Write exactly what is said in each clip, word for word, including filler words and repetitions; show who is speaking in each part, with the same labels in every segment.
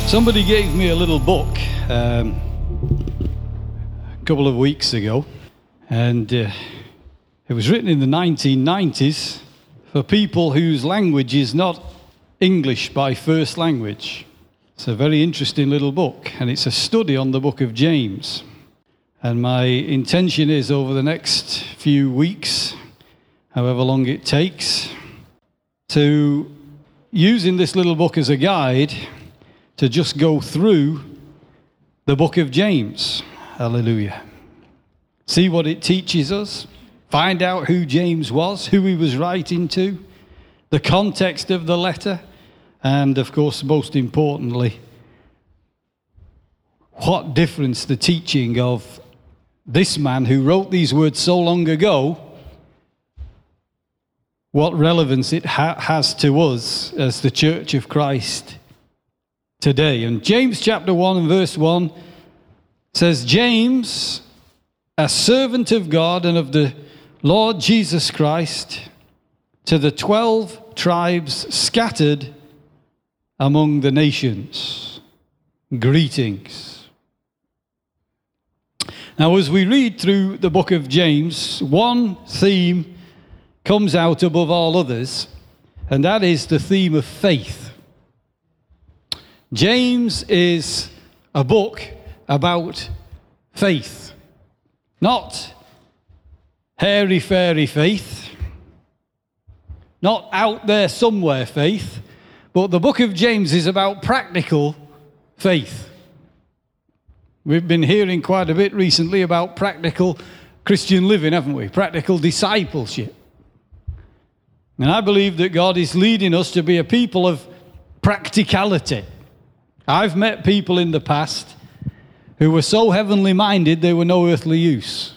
Speaker 1: Somebody gave me a little book um, a couple of weeks ago, and uh, it was written in the nineteen nineties for people whose language is not English by first language. It's a very interesting little book, and it's a study on the book of James. And my intention is over the next few weeks, however long it takes, to using this little book as a guide to just go through the book of James. Hallelujah. See what it teaches us. Find out who James was, who he was writing to, the context of the letter, and of course, most importantly, what difference the teaching of this man who wrote these words so long ago, what relevance it ha- has to us as the Church of Christ today. And James chapter one and verse one says, James, a servant of God and of the Lord Jesus Christ, to the twelve tribes scattered among the nations, greetings. Now, as we read through the book of James, one theme comes out above all others, and that is the theme of faith. James is a book about faith, not hairy-fairy faith, not out there somewhere faith, but the book of James is about practical faith. We've been hearing quite a bit recently about practical Christian living, haven't we? Practical discipleship. And I believe that God is leading us to be a people of practicality. I've met people in the past who were so heavenly minded they were no earthly use.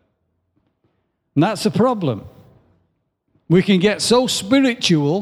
Speaker 1: And that's a problem. We can get so spiritual,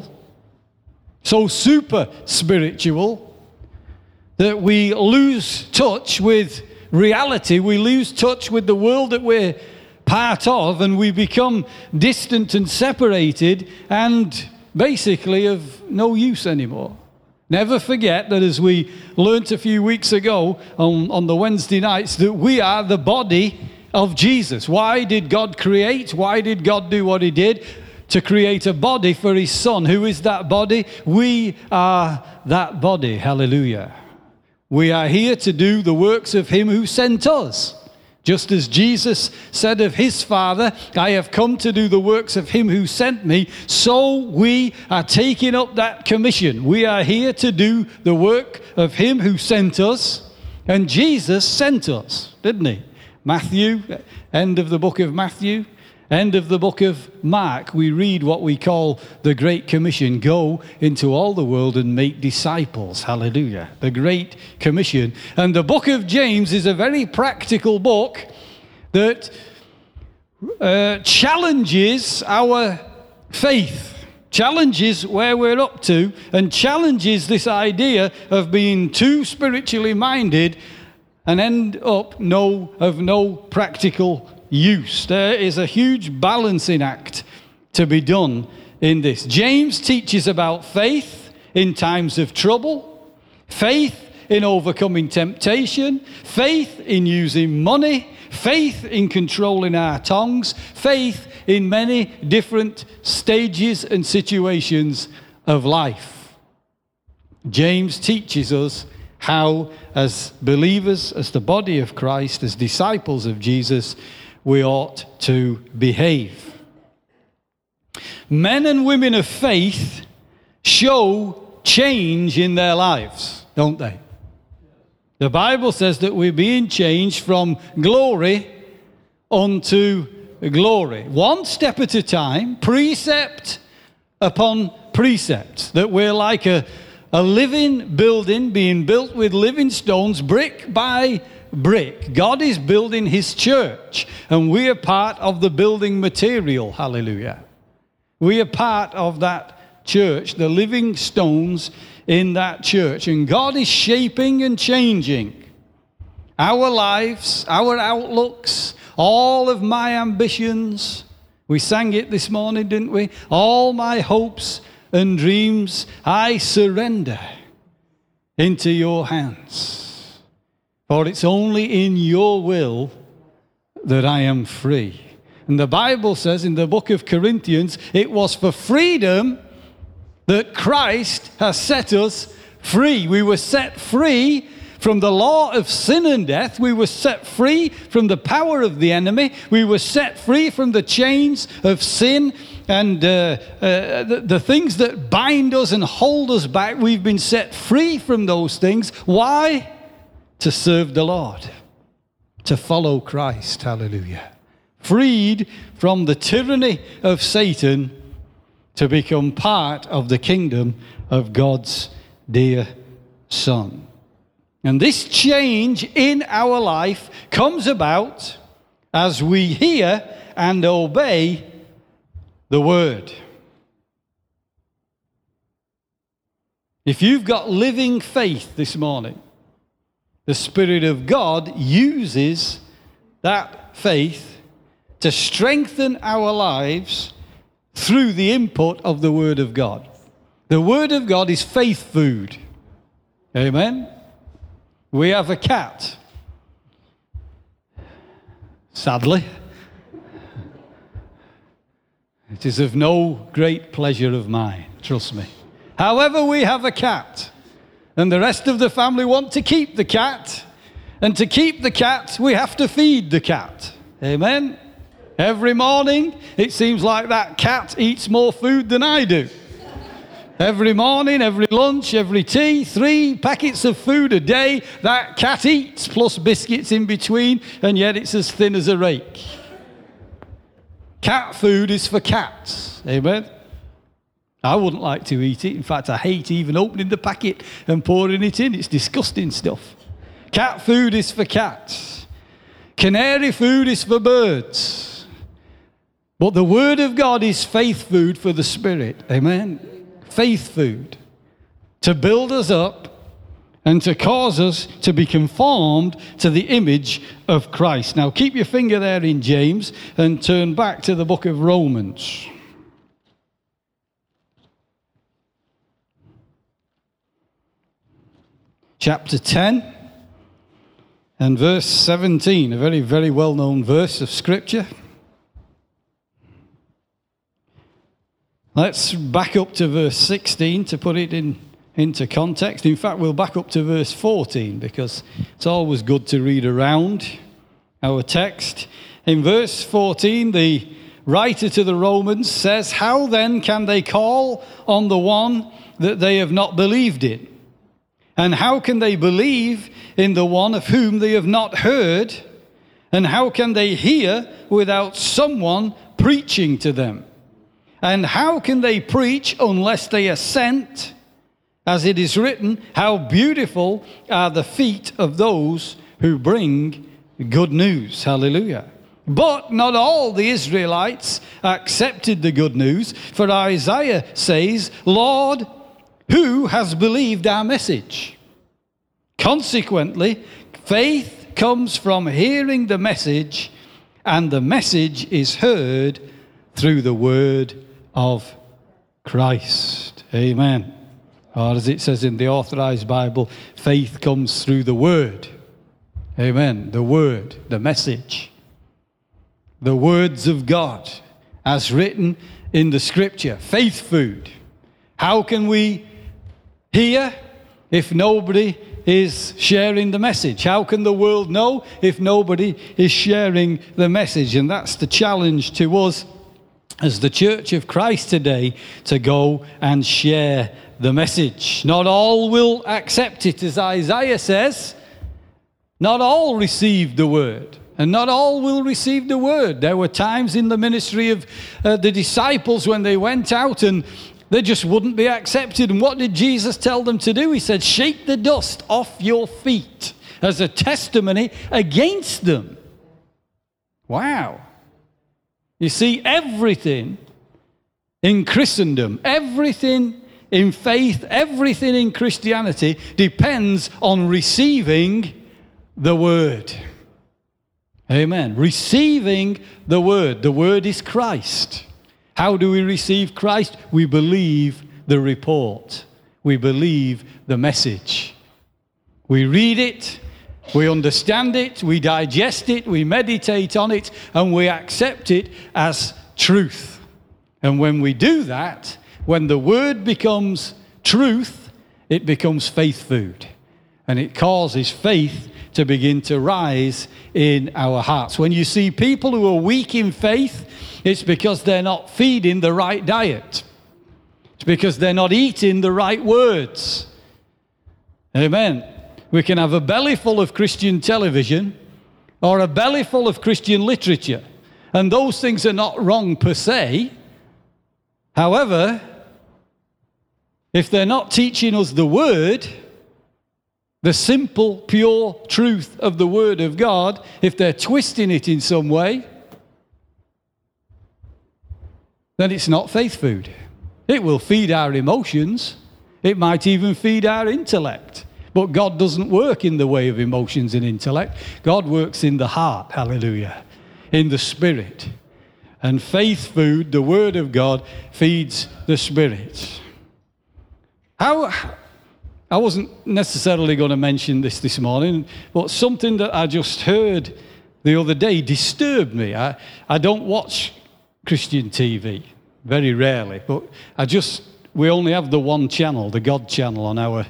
Speaker 1: so super spiritual, that we lose touch with reality. We lose touch with the world that we're part of, and we become distant and separated and basically of no use anymore. Never forget that, as we learnt a few weeks ago on, on the Wednesday nights, that we are the body of Jesus. Why did God create? Why did God do what he did? To create a body for his Son. Who is that body? We are that body. Hallelujah. We are here to do the works of him who sent us. Just as Jesus said of his Father, I have come to do the works of him who sent me, so we are taking up that commission. We are here to do the work of him who sent us, and Jesus sent us, didn't he? Matthew, end of the book of Matthew, end of the book of Mark, we read what we call the Great Commission. Go into all the world and make disciples. Hallelujah. The Great Commission. And the book of James is a very practical book that uh, challenges our faith, challenges where we're up to, and challenges this idea of being too spiritually minded and end up no of no practical use. There is a huge balancing act to be done in this. James teaches about faith in times of trouble, faith in overcoming temptation, faith in using money, faith in controlling our tongues, faith in many different stages and situations of life. James teaches us how, as believers, as the body of Christ, as disciples of Jesus, we ought to behave. Men and women of faith show change in their lives, don't they? The Bible says that we're being changed from glory unto glory. One step at a time, precept upon precept. That we're like a, a living building being built with living stones, brick by brick. God is building his church, and we are part of the building material. Hallelujah. We are part of that church, the living stones in that church, and God is shaping and changing our lives, our outlooks, all of my ambitions. We sang it this morning, didn't we? All my hopes and dreams I surrender. into your hands. For it's only in your will that I am free. And the Bible says in the book of Corinthians, it was for freedom that Christ has set us free. We were set free from the law of sin and death. We were set free from the power of the enemy. We were set free from the chains of sin and uh, uh, the, the things that bind us and hold us back. We've been set free from those things. Why? To serve the Lord, to follow Christ. Hallelujah. Freed from the tyranny of Satan to become part of the kingdom of God's dear Son. And this change in our life comes about as we hear and obey the word. If you've got living faith this morning, the Spirit of God uses that faith to strengthen our lives through the input of the Word of God. The Word of God is faith food. Amen? We have a cat. Sadly, it is of no great pleasure of mine, trust me. However, we have a cat, and the rest of the family want to keep the cat, and to keep the cat, we have to feed the cat. Amen? Every morning, it seems like that cat eats more food than I do. Every morning, every lunch, every tea, three packets of food a day, that cat eats, plus biscuits in between, and yet it's as thin as a rake. Cat food is for cats. Amen? I wouldn't like to eat it. In fact, I hate even opening the packet and pouring it in. It's disgusting stuff. Cat food is for cats. Canary food is for birds. But the Word of God is faith food for the Spirit. Amen? Faith food. To build us up and to cause us to be conformed to the image of Christ. Now keep your finger there in James and turn back to the book of Romans. Chapter ten and verse seventeen, a very, very well-known verse of Scripture. Let's back up to verse sixteen to put it in, into context. In fact, we'll back up to verse fourteen because it's always good to read around our text. In verse fourteen, the writer to the Romans says, "How then can they call on the one that they have not believed in? And how can they believe in the one of whom they have not heard? And how can they hear without someone preaching to them? And how can they preach unless they are sent? As it is written, how beautiful are the feet of those who bring good news." Hallelujah. But not all the Israelites accepted the good news, for Isaiah says, "Lord, who has believed our message?" Consequently, faith comes from hearing the message, and the message is heard through the word of Christ. Amen. Or as it says in the Authorized Bible, faith comes through the word. Amen. The word, the message. The words of God as written in the Scripture. Faith food. How can we hear if nobody is sharing the message? How can the world know if nobody is sharing the message? And that's the challenge to us as the Church of Christ today, to go and share the message. Not all will accept it, as Isaiah says. Not all received the word, and not all will receive the word. There were times in the ministry of uh, the disciples when they went out and they just wouldn't be accepted. And what did Jesus tell them to do? He said, "Shake the dust off your feet," as a testimony against them. Wow. You see, everything in Christendom, everything in faith, everything in Christianity depends on receiving the word. Amen. Receiving the word. The word is Christ. How do we receive Christ? We believe the report. We believe the message. We read it, we understand it, we digest it, we meditate on it, and we accept it as truth. And when we do that, when the word becomes truth, it becomes faith food. And it causes faith to begin to rise in our hearts. When you see people who are weak in faith, it's because they're not feeding the right diet. It's because they're not eating the right words. Amen. We can have a belly full of Christian television or a belly full of Christian literature. And those things are not wrong per se. However, if they're not teaching us the word, the simple, pure truth of the word of God, if they're twisting it in some way, then it's not faith food. It will feed our emotions. It might even feed our intellect. But God doesn't work in the way of emotions and intellect. God works in the heart, hallelujah, in the spirit. And faith food, the word of God, feeds the spirit. How, I wasn't necessarily going to mention this this morning, but something that I just heard the other day disturbed me. I, I don't watch Christian T V, very rarely, but I just, we only have the one channel, the God channel on our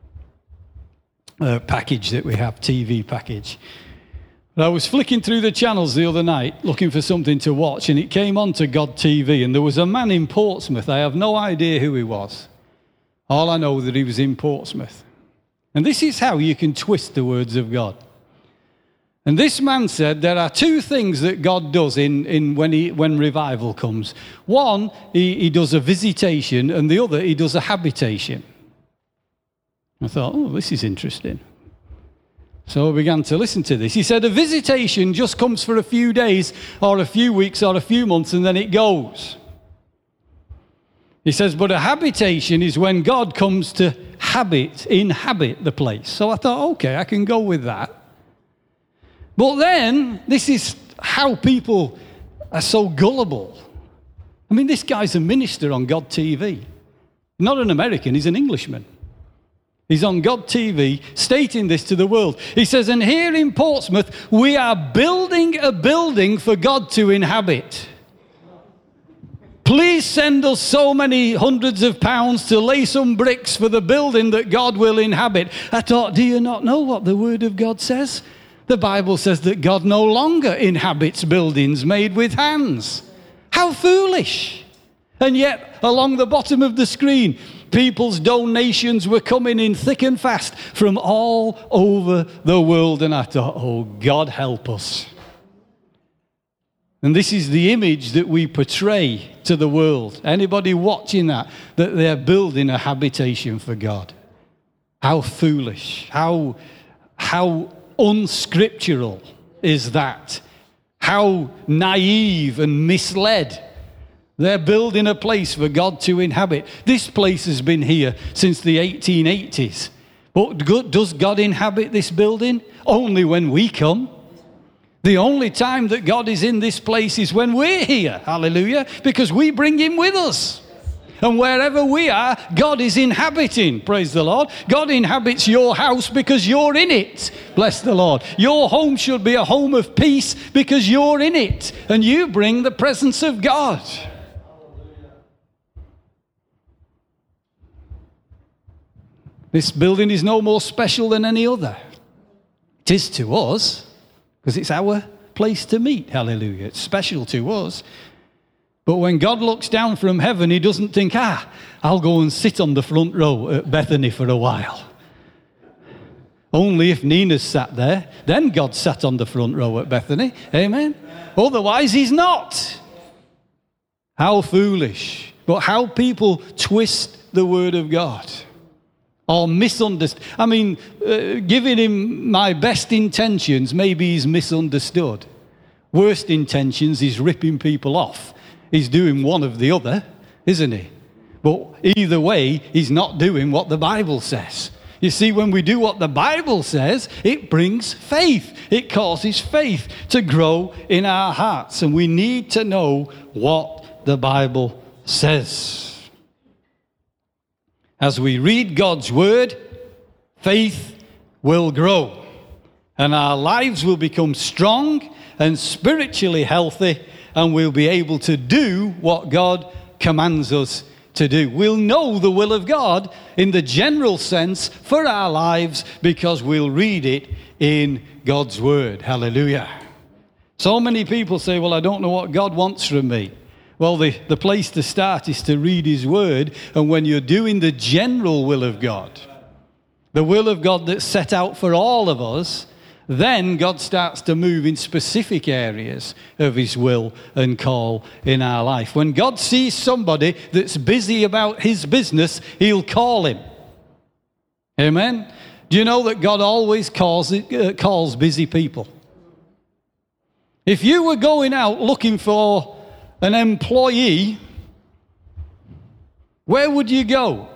Speaker 1: uh, package that we have, T V package. But I was flicking through the channels the other night looking for something to watch, and it came on to God T V, and there was a man in Portsmouth. I have no idea who he was. All I know that he was in Portsmouth. And this is how you can twist the words of God. And this man said there are two things that God does in, in when, he, when revival comes. One, he, he does a visitation, and the other, he does a habitation. I thought, oh, this is interesting. So I began to listen to this. He said a visitation just comes for a few days or a few weeks or a few months, and then it goes. He says, but a habitation is when God comes to habit, inhabit the place. So I thought, okay, I can go with that. But then, this is how people are so gullible. I mean, this guy's a minister on God T V. Not an American, he's an Englishman. He's on God T V stating this to the world. He says, and here in Portsmouth, we are building a building for God to inhabit. Please send us so many hundreds of pounds to lay some bricks for the building that God will inhabit. I thought, do you not know what the Word of God says? The Bible says that God no longer inhabits buildings made with hands. How foolish. And yet, along the bottom of the screen, people's donations were coming in thick and fast from all over the world. And I thought, oh, God help us. And this is the image that we portray to the world. Anybody watching that, that they're building a habitation for God. How foolish, how, how unscriptural is that? How naive and misled. They're building a place for God to inhabit. This place has been here since the eighteen eighties. But does God inhabit this building? Only when we come. The only time that God is in this place is when we're here, hallelujah, because we bring him with us. And wherever we are, God is inhabiting, praise the Lord. God inhabits your house because you're in it, bless the Lord. Your home should be a home of peace because you're in it, and you bring the presence of God. This building is no more special than any other. It is to us, because it's our place to meet, hallelujah. It's special to us. But when God looks down from heaven, he doesn't think, ah, I'll go and sit on the front row at Bethany for a while. Only if Nina's sat there, then God sat on the front row at Bethany. Amen? Otherwise, he's not. How foolish. But how people twist the word of God. Or misunderstand. I mean, uh, giving him my best intentions, maybe he's misunderstood. Worst intentions, he's ripping people off. He's doing one of the other, isn't he? But either way, he's not doing what the Bible says. You see, when we do what the Bible says, it brings faith. It causes faith to grow in our hearts. And we need to know what the Bible says. As we read God's word, faith will grow, and our lives will become strong and spiritually healthy, and we'll be able to do what God commands us to do. We'll know the will of God in the general sense for our lives because we'll read it in God's Word. Hallelujah. So many people say, well, I don't know what God wants from me. Well, the, the place to start is to read His Word, and when you're doing the general will of God, the will of God that's set out for all of us, then God starts to move in specific areas of His will and call in our life. When God sees somebody that's busy about His business, He'll call him. Amen? Do you know that God always calls, uh, calls busy people? If you were going out looking for an employee, where would you go?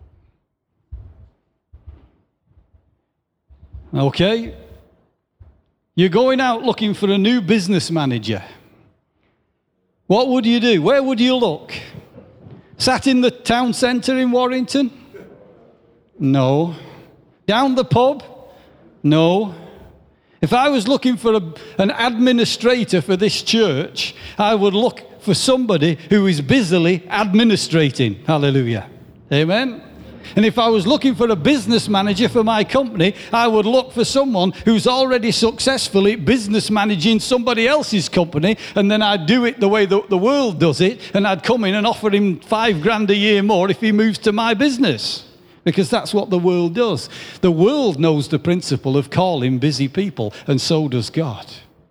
Speaker 1: Okay? You're going out looking for a new business manager. What would you do? Where would you look? Sat in the town centre in Warrington? No. Down the pub? No. If I was looking for a, an administrator for this church, I would look for somebody who is busily administrating. Hallelujah. Amen. And if I was looking for a business manager for my company, I would look for someone who's already successfully business managing somebody else's company, and then I'd do it the way the, the world does it, and I'd come in and offer him five grand a year more if he moves to my business. Because that's what the world does. The world knows the principle of calling busy people, and so does God.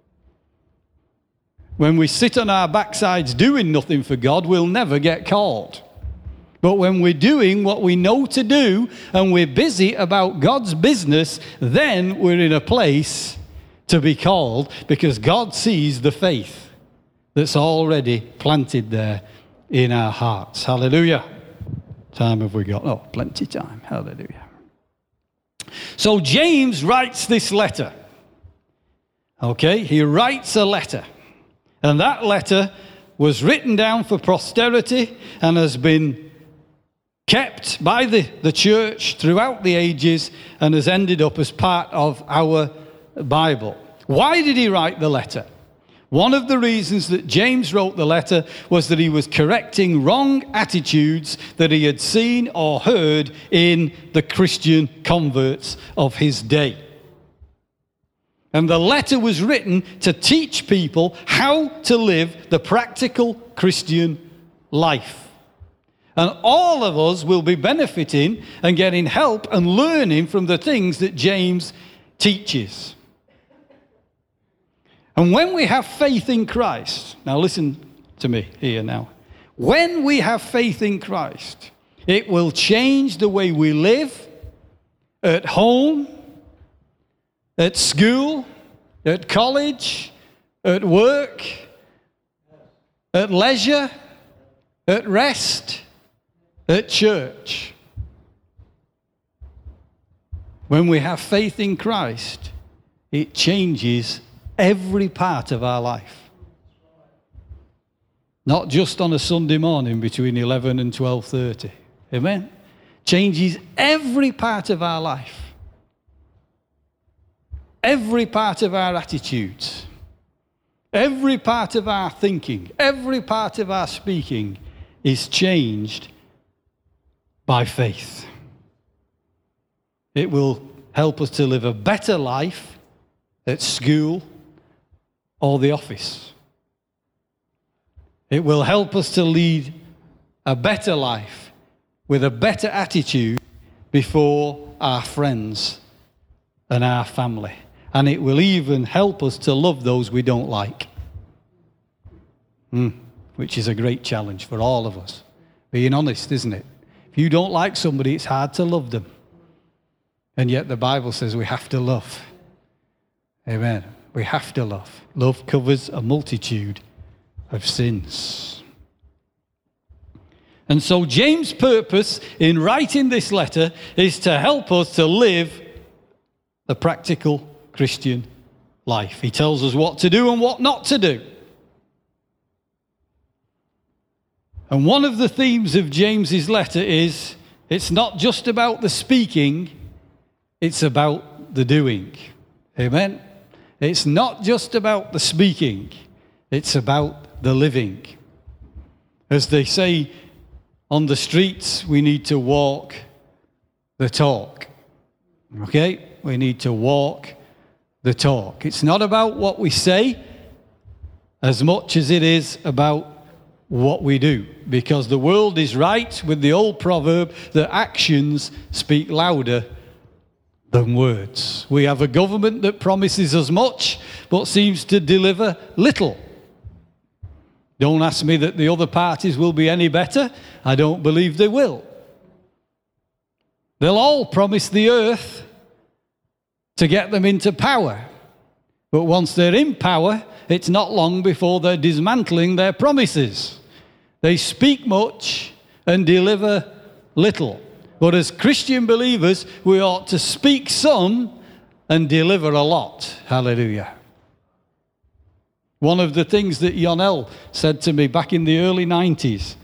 Speaker 1: When we sit on our backsides doing nothing for God, we'll never get called. But when we're doing what we know to do, and we're busy about God's business, then we're in a place to be called, because God sees the faith that's already planted there in our hearts. Hallelujah. Time have we got? Oh, plenty time. Hallelujah. So James writes this letter. Okay, he writes a letter. And that letter was written down for posterity and has been kept by the, the church throughout the ages and has ended up as part of our Bible. Why did he write the letter? One of the reasons that James wrote the letter was that he was correcting wrong attitudes that he had seen or heard in the Christian converts of his day. And the letter was written to teach people how to live the practical Christian life. And all of us will be benefiting and getting help and learning from the things that James teaches. And when we have faith in Christ, now listen to me here now. When we have faith in Christ, it will change the way we live at home, at school, at college, at work, at leisure, at rest, at church. When we have faith in Christ, it changes every part of our life. Not just on a Sunday morning between eleven and twelve thirty. Amen? Changes every part of our life. Every part of our attitudes. Every part of our thinking. Every part of our speaking is changed by faith. It will help us to live a better life at school or the office. It will help us to lead a better life with a better attitude before our friends and our family. And it will even help us to love those we don't like. Mm, which is a great challenge for all of us. Being honest, isn't it? If you don't like somebody, it's hard to love them. And yet the Bible says we have to love. Amen. We have to love. Love covers a multitude of sins. And so James' purpose in writing this letter is to help us to live the practical Christian life. He tells us what to do and what not to do. And one of the themes of James's letter is it's not just about the speaking, it's about the doing. Amen? It's not just about the speaking. It's about the living. As they say on the streets, we need to walk the talk. Okay? We need to walk the talk. It's not about what we say as much as it is about what we do. Because the world is right with the old proverb that actions speak louder than words. We have a government that promises us much but seems to deliver little. Don't ask me that the other parties will be any better. I don't believe they will. They'll all promise the earth to get them into power. But once they're in power, it's not long before they're dismantling their promises. They speak much and deliver little. But as Christian believers, we ought to speak some and deliver a lot. Hallelujah. One of the things that Yonel said to me back in the early nineties,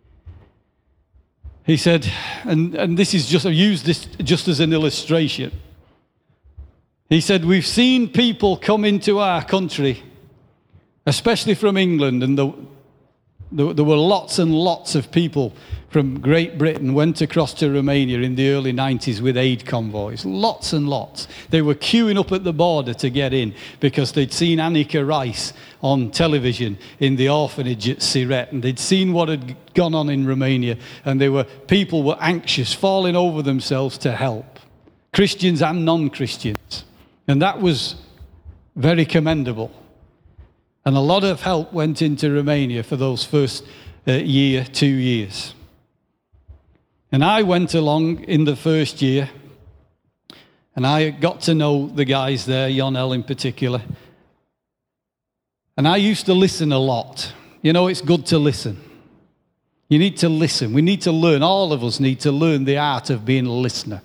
Speaker 1: he said, and, and this is just, I use this just as an illustration. He said, we've seen people come into our country, especially from England, and the, the, there were lots and lots of people from Great Britain went across to Romania in the early nineties with aid convoys. Lots and lots. They were queuing up at the border to get in because they'd seen Annika Rice on television in the orphanage at Siret, and they'd seen what had gone on in Romania, and they were people were anxious, falling over themselves to help, Christians and non-Christians. And that was very commendable. And a lot of help went into Romania for those first uh, year, two years. And I went along in the first year, and I got to know the guys there, Yonel in particular. And I used to listen a lot. You know, it's good to listen. You need to listen. We need to learn, all of us need to learn the art of being a listener.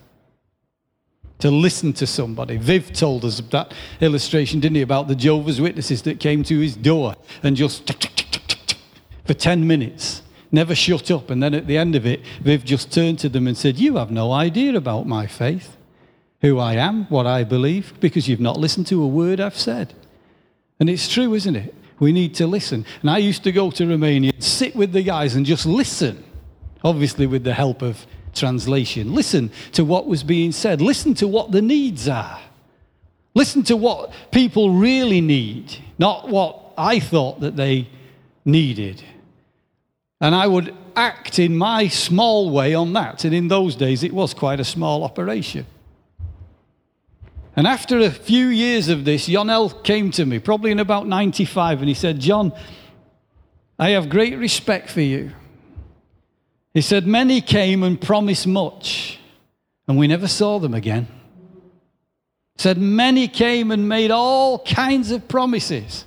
Speaker 1: To listen to somebody. Viv told us that illustration, didn't he, about the Jehovah's Witnesses that came to his door and just tick, tick, tick, tick, tick, tick, for ten minutes. Never shut up. And then at the end of it, Viv just turned to them and said, you have no idea about my faith, who I am, what I believe, because you've not listened to a word I've said. And it's true, isn't it? We need to listen. And I used to go to Romania, sit with the guys and just listen, obviously with the help of translation. Listen to what was being said. Listen to what the needs are. Listen to what people really need, not what I thought that they needed. And I would act in my small way on that. And in those days, it was quite a small operation. And after a few years of this, Yonel came to me, probably in about ninety-five, and he said, John, I have great respect for you. He said, many came and promised much, and we never saw them again. He said, many came and made all kinds of promises.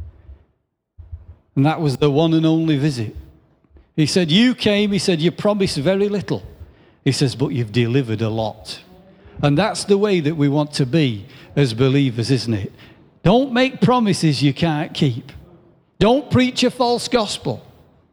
Speaker 1: And that was the one and only visit. He said, you came, he said, you promised very little. He says, but you've delivered a lot. And that's the way that we want to be as believers, isn't it? Don't make promises you can't keep. Don't preach a false gospel.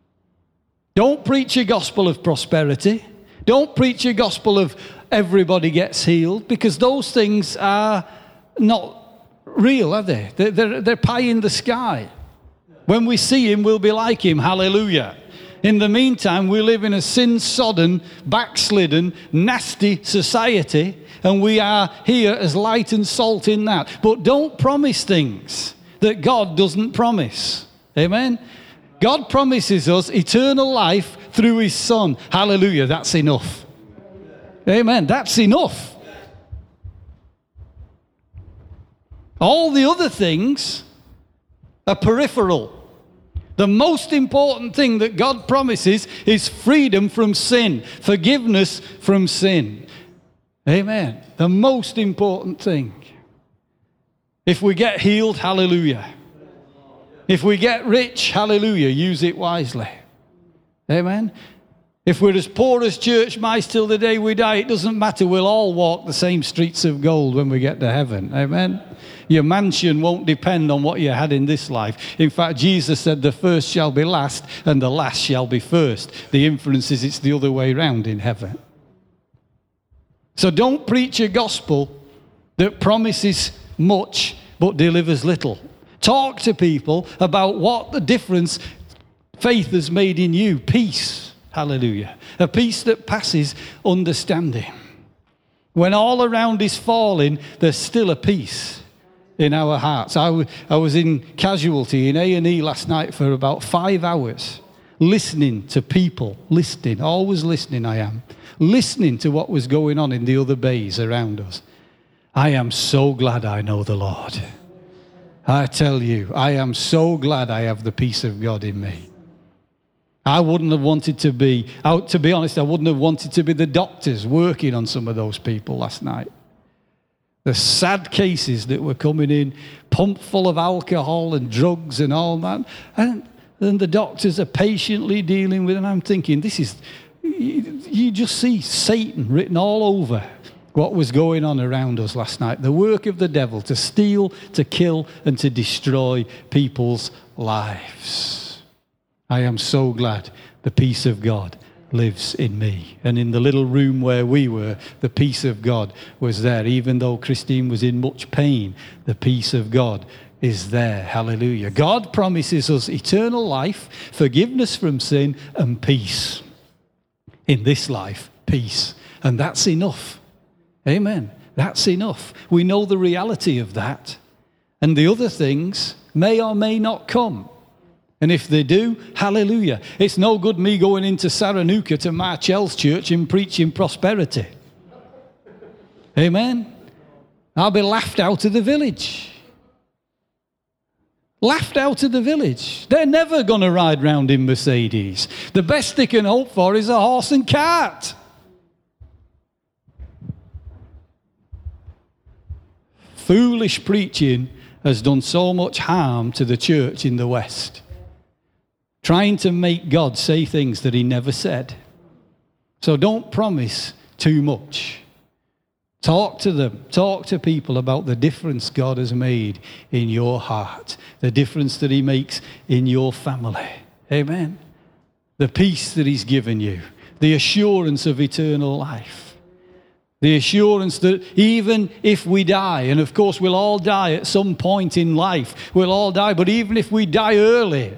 Speaker 1: Don't preach a gospel of prosperity. Don't preach a gospel of everybody gets healed, because those things are not real, are they? They're, they're, they're pie in the sky. When we see him, we'll be like him. Hallelujah. In the meantime, we live in a sin-sodden, backslidden, nasty society, and we are here as light and salt in that. But don't promise things that God doesn't promise. Amen? God promises us eternal life through his Son. Hallelujah, that's enough. Amen, that's enough. All the other things are peripheral. The most important thing that God promises is freedom from sin, forgiveness from sin. Amen. The most important thing. If we get healed, hallelujah. If we get rich, hallelujah, use it wisely. Amen. If we're as poor as church mice till the day we die, it doesn't matter. We'll all walk the same streets of gold when we get to heaven. Amen. Your mansion won't depend on what you had in this life. In fact, Jesus said the first shall be last and the last shall be first. The inference is it's the other way around in heaven. So don't preach a gospel that promises much but delivers little. Talk to people about what the difference faith has made in you. Peace. Hallelujah. A peace that passes understanding. When all around is falling, there's still a peace in our hearts. I, w- I was in casualty in A and E last night for about five hours, listening to people, listening, always listening I am, listening to what was going on in the other bays around us. I am so glad I know the Lord. I tell you, I am so glad I have the peace of God in me. I wouldn't have wanted to be, out to be honest, I wouldn't have wanted to be the doctors working on some of those people last night. The sad cases that were coming in, pumped full of alcohol and drugs and all that. And then the doctors are patiently dealing with it. And I'm thinking, this is, you, you just see Satan written all over what was going on around us last night. The work of the devil to steal, to kill, and to destroy people's lives. I am so glad the peace of God lives in me. And in the little room where we were, the peace of God was there. Even though Christine was in much pain, the peace of God is there. Hallelujah. God promises us eternal life, forgiveness from sin, and peace. In this life, peace. And that's enough. Amen. That's enough. We know the reality of that. And the other things may or may not come. And if they do, hallelujah. It's no good me going into Saranuka to Marchel's church and preaching prosperity. Amen. I'll be laughed out of the village. Laughed out of the village. They're never going to ride round in Mercedes. The best they can hope for is a horse and cart. Foolish preaching has done so much harm to the church in the West. Trying to make God say things that he never said. So don't promise too much. Talk to them. Talk to people about the difference God has made in your heart. The difference that he makes in your family. Amen. The peace that he's given you. The assurance of eternal life. The assurance that even if we die, and of course we'll all die at some point in life, we'll all die, but even if we die early,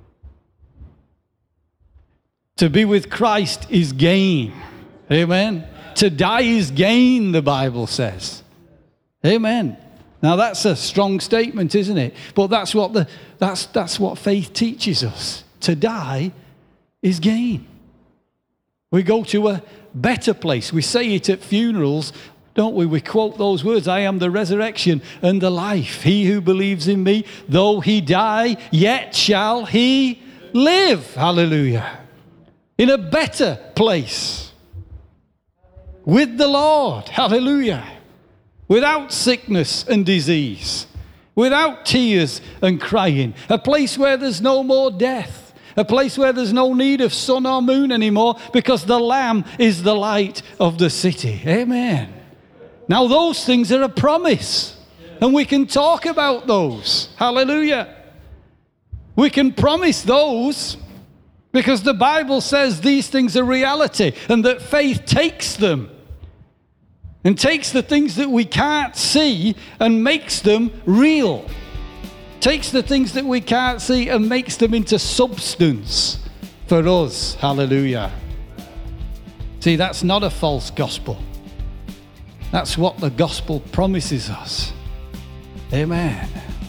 Speaker 1: to be with Christ is gain. Amen. To die is gain, the Bible says. Amen. Now that's a strong statement, isn't it? But that's what the that's that's what faith teaches us. To die is gain. We go to a better place. We say it at funerals, don't we? We quote those words, I am the resurrection and the life. He who believes in me, though he die, yet shall he live. Hallelujah. In a better place. With the Lord. Hallelujah. Without sickness and disease. Without tears and crying. A place where there's no more death. A place where there's no need of sun or moon anymore because the Lamb is the light of the city. Amen. Now those things are a promise. And we can talk about those. Hallelujah. We can promise those because the Bible says these things are reality and that faith takes them. And takes the things that we can't see and makes them real. Takes the things that we can't see and makes them into substance for us. Hallelujah. See, that's not a false gospel. That's what the gospel promises us. Amen.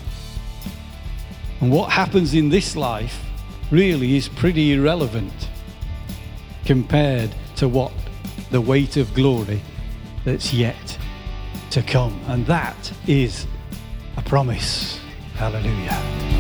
Speaker 1: And what happens in this life really is pretty irrelevant compared to what the weight of glory that's yet to come. And that is a promise. Hallelujah.